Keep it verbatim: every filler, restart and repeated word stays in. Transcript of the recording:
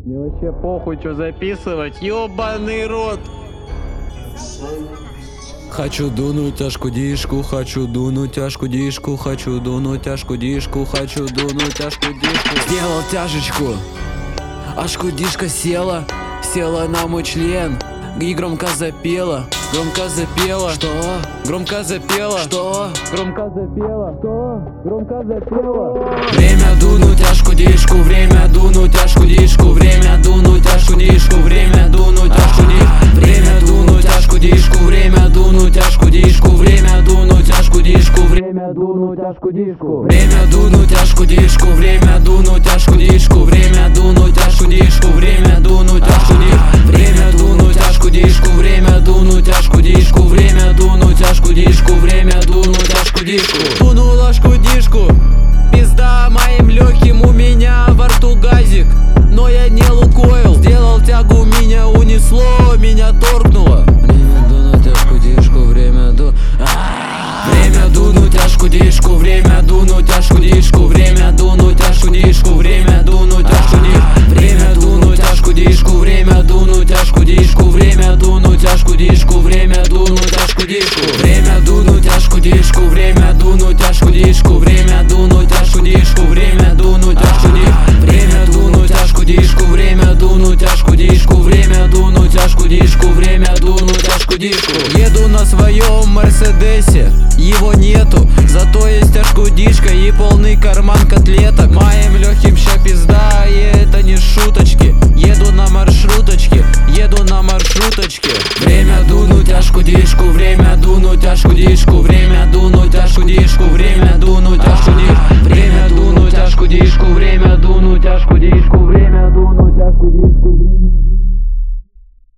Мне вообще похуй, что записывать, ёбаный рот. Хочу дунуть тяжку дишку, хочу дунуть тяжку дишку, хочу дунуть тяжку дишку, хочу дунуть тяжку дишку. Сделал тяжечку, аж кудишка села, села на мой член и громко запела, громко запела, что? Громко запела, что? Громко запела, что? Громко запела. Время дунуть тяжку дишку, время дунуть тяжку дишку, время дунуть тяжку дишку, время дунуть тяжку дишку, время дунуть тяжку дишку, время дунуть тяжку дишку, время дунуть тяжку дишку, время дунуть тяжку дишку, время дунуть тяжку дишку, время дунуть тяжку дишку, время дунуть тяжку дишку, время дунуть тяжку дишку, время дунуть тяжку дишку, время дунуть тяжку дишку, время дунуть тяжку дишку, время дунуть тяжку дишку. Дунула шкудишку, пизда моим легким, у меня во рту газик, но я не Лукойл. Сделал тягу, меня унесло, меня торкнуло. Время дунуть тяжку дишку, время ду... Время дунуть тяжку дишку, время дунуть тяжку дишку, время дунуть тяжку дишку, время дунуть тяжку дишку, время дунуть тяжку дишку, время дунуть тяжку дишку, время дунуть тяжку дишку, время дунуть тяжку дишку, время дунуть тяжку дишку, время дунуть тяжку дишку, время дунуть тяжку дишку, время дунуть тяжку дишку, время дунуть тяжку дишку, время дунуть тяжку дишку, время дунуть тяжку дишку, время дунуть тяжку дишку. Еду на своем Мерседесе, его нету, зато есть тяжку дишка и полный карман котлеток.